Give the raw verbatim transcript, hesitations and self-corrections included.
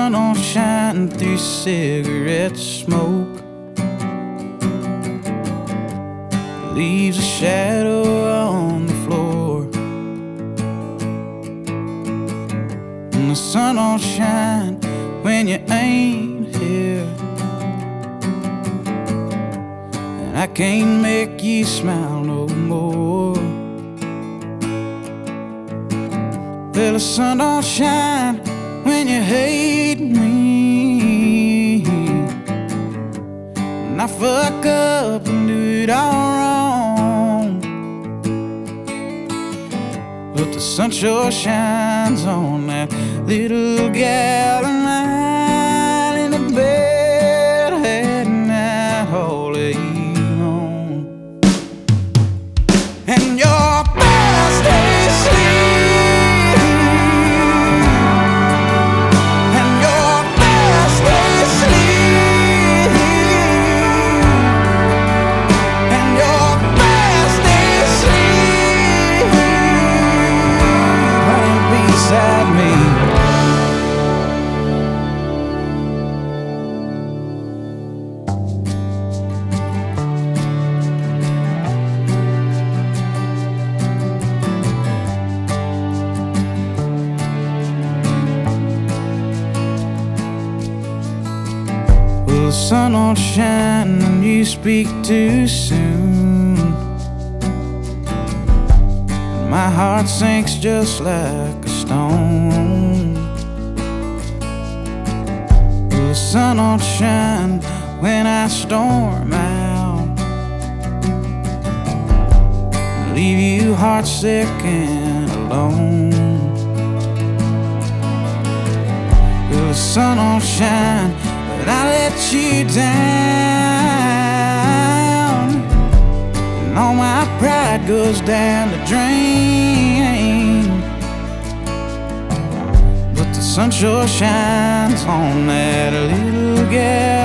sun don't shine through cigarette smoke, leaves a shadow on the floor. And the sun don't shine when you ain't here, and I can't make you smile no more. Well, the sun don't shine when you hate me, and I fuck up and do it all wrong. But the sun sure shines on that little gal of mine in the bed at night all day long. And your best day sleep, the sun don't shine when you speak too soon, and my heart sinks just like a stone. Well, the sun don't shine when I storm out, leave you heartsick and alone. Well, the sun don't shine, but I let you down, and all my pride goes down the drain. But the sun sure shines on that little gal